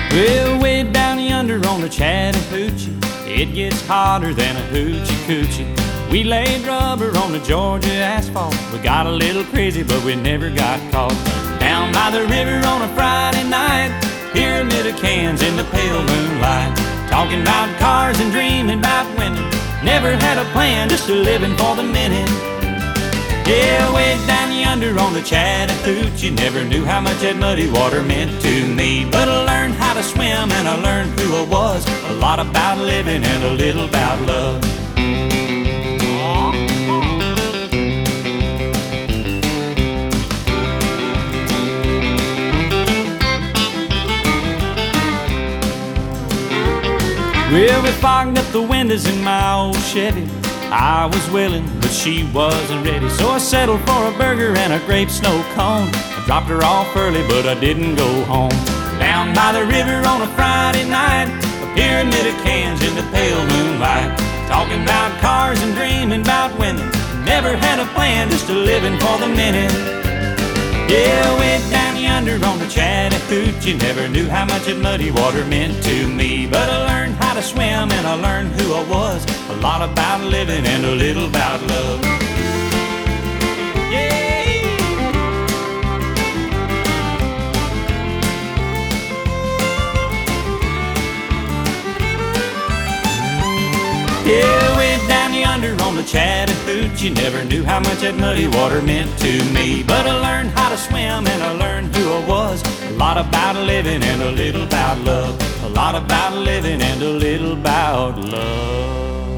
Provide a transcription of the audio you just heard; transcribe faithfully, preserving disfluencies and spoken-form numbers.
Well, way down yonder on the Chattahoochee, it gets hotter than a hoochie coochie. We laid rubber on the Georgia asphalt. We got a little crazy, but we never got caught. Down by the river on a Friday night, pyramid of cans in the pale moonlight, talking about cars and dreaming about women. Never had a plan, just a living for the minute. Yeah, way down yonder on the Chattahoochee, never knew how much that muddy water meant to me. But I learned how to swim and I learned who I was, a lot about living and a little about love. Well, we fogged up the windows in my old Chevy. I was willing, but she wasn't ready, so I settled for a burger and a grape snow cone. I dropped her off early, but I didn't go home. Down by the river on a Friday night, a pyramid of cans in the pale moonlight, talking about cars and dreaming about women. Never had a plan, just a living for the minute. Yeah, way down yonder on the Chattahoochee, never knew how much that muddy water meant to me. But I learned how to swim and I learned who I was, a lot about living and a little about love. Yeah. Yeah, way down yonder on the Chattahoochee, never knew how much that muddy water meant to me. But I learned how to swim and I learned who I was, a lot about living and a little about love, a lot about living and a little about love.